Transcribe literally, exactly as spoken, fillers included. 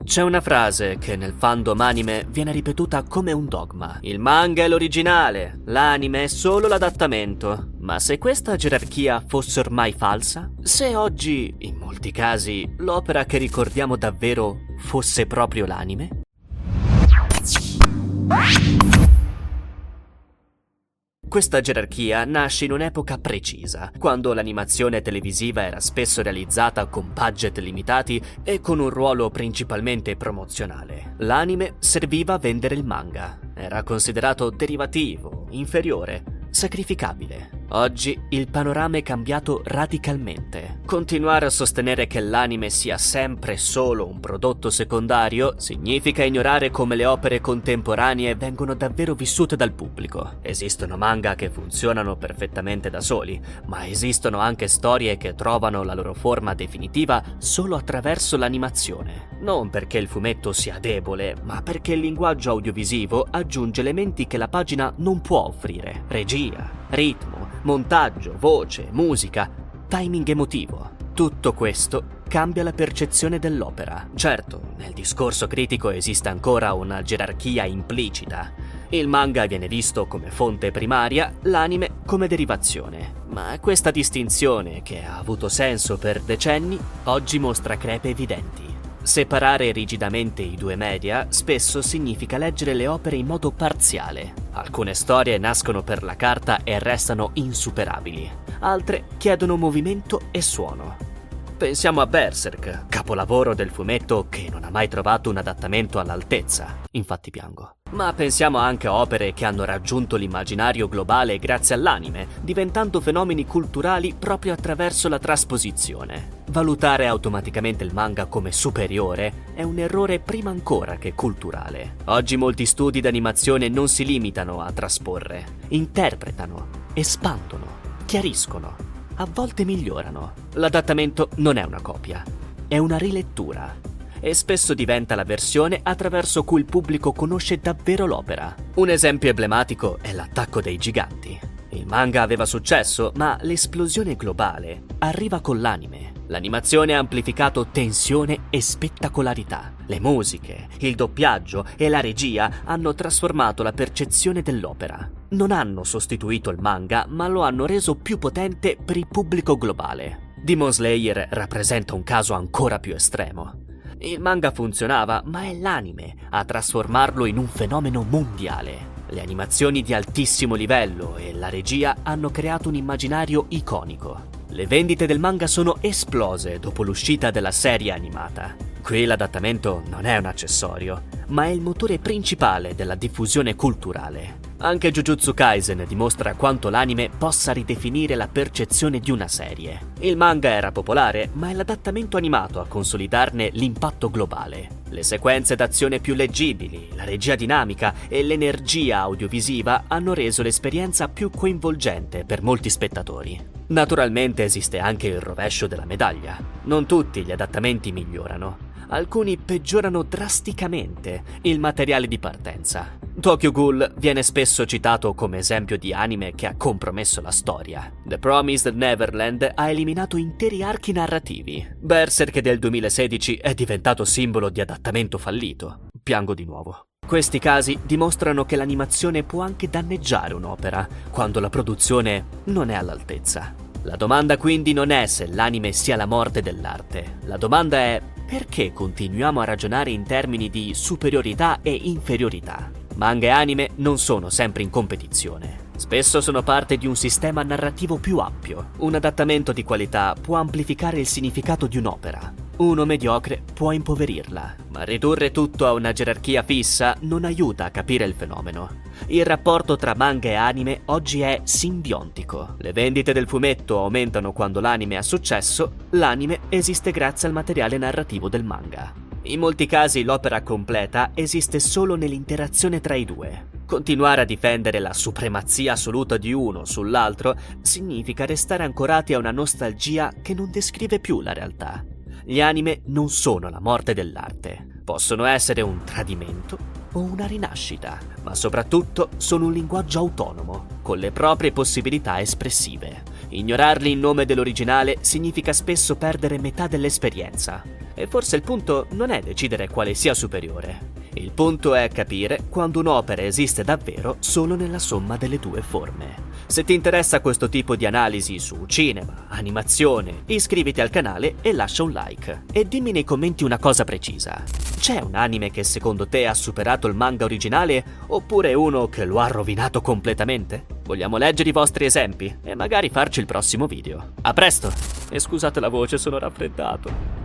C'è una frase che nel fandom anime viene ripetuta come un dogma. Il manga è l'originale, l'anime è solo l'adattamento. Ma se questa gerarchia fosse ormai falsa? Se oggi, in molti casi, l'opera che ricordiamo davvero fosse proprio l'anime? Questa gerarchia nasce in un'epoca precisa, quando l'animazione televisiva era spesso realizzata con budget limitati e con un ruolo principalmente promozionale. L'anime serviva a vendere il manga. Era considerato derivativo, inferiore, sacrificabile. Oggi il panorama è cambiato radicalmente. Continuare a sostenere che l'anime sia sempre solo un prodotto secondario significa ignorare come le opere contemporanee vengono davvero vissute dal pubblico. Esistono manga che funzionano perfettamente da soli, ma esistono anche storie che trovano la loro forma definitiva solo attraverso l'animazione. Non perché il fumetto sia debole, ma perché il linguaggio audiovisivo aggiunge elementi che la pagina non può offrire: regia, ritmo, montaggio, voce, musica, timing emotivo. Tutto questo cambia la percezione dell'opera. Certo, nel discorso critico esiste ancora una gerarchia implicita. Il manga viene visto come fonte primaria, l'anime come derivazione. Ma questa distinzione, che ha avuto senso per decenni, oggi mostra crepe evidenti. Separare rigidamente i due media spesso significa leggere le opere in modo parziale. Alcune storie nascono per la carta e restano insuperabili. Altre chiedono movimento e suono. Pensiamo a Berserk, capolavoro del fumetto che non ha mai trovato un adattamento all'altezza. Infatti piango. Ma pensiamo anche a opere che hanno raggiunto l'immaginario globale grazie all'anime, diventando fenomeni culturali proprio attraverso la trasposizione. Valutare automaticamente il manga come superiore è un errore prima ancora che culturale. Oggi molti studi d'animazione non si limitano a trasporre, interpretano, espandono, chiariscono, a volte migliorano. L'adattamento non è una copia, è una rilettura. E spesso diventa la versione attraverso cui il pubblico conosce davvero l'opera. Un esempio emblematico è l'Attacco dei Giganti. Il manga aveva successo, ma l'esplosione globale arriva con l'anime. L'animazione ha amplificato tensione e spettacolarità. Le musiche, il doppiaggio e la regia hanno trasformato la percezione dell'opera. Non hanno sostituito il manga, ma lo hanno reso più potente per il pubblico globale. Demon Slayer rappresenta un caso ancora più estremo. Il manga funzionava, ma è l'anime a trasformarlo in un fenomeno mondiale. Le animazioni di altissimo livello e la regia hanno creato un immaginario iconico. Le vendite del manga sono esplose dopo l'uscita della serie animata. Qui l'adattamento non è un accessorio, ma è il motore principale della diffusione culturale. Anche Jujutsu Kaisen dimostra quanto l'anime possa ridefinire la percezione di una serie. Il manga era popolare, ma è l'adattamento animato a consolidarne l'impatto globale. Le sequenze d'azione più leggibili, la regia dinamica e l'energia audiovisiva hanno reso l'esperienza più coinvolgente per molti spettatori. Naturalmente esiste anche il rovescio della medaglia. Non tutti gli adattamenti migliorano. Alcuni peggiorano drasticamente il materiale di partenza. Tokyo Ghoul viene spesso citato come esempio di anime che ha compromesso la storia. The Promised Neverland ha eliminato interi archi narrativi. Berserk del duemilasedici è diventato simbolo di adattamento fallito. Piango di nuovo. Questi casi dimostrano che l'animazione può anche danneggiare un'opera quando la produzione non è all'altezza. La domanda quindi non è se l'anime sia la morte dell'arte. La domanda è: perché continuiamo a ragionare in termini di superiorità e inferiorità? Manga e anime non sono sempre in competizione. Spesso sono parte di un sistema narrativo più ampio. Un adattamento di qualità può amplificare il significato di un'opera. Uno mediocre può impoverirla, ma ridurre tutto a una gerarchia fissa non aiuta a capire il fenomeno. Il rapporto tra manga e anime oggi è simbiontico. Le vendite del fumetto aumentano quando l'anime ha successo, l'anime esiste grazie al materiale narrativo del manga. In molti casi l'opera completa esiste solo nell'interazione tra i due. Continuare a difendere la supremazia assoluta di uno sull'altro significa restare ancorati a una nostalgia che non descrive più la realtà. Gli anime non sono la morte dell'arte. Possono essere un tradimento o una rinascita, ma soprattutto sono un linguaggio autonomo, con le proprie possibilità espressive. Ignorarli in nome dell'originale significa spesso perdere metà dell'esperienza. E forse il punto non è decidere quale sia superiore. Il punto è capire quando un'opera esiste davvero solo nella somma delle due forme. Se ti interessa questo tipo di analisi su cinema, animazione, iscriviti al canale e lascia un like. E dimmi nei commenti una cosa precisa. C'è un anime che secondo te ha superato il manga originale oppure uno che lo ha rovinato completamente? Vogliamo leggere i vostri esempi e magari farci il prossimo video. A presto! E scusate la voce, sono raffreddato.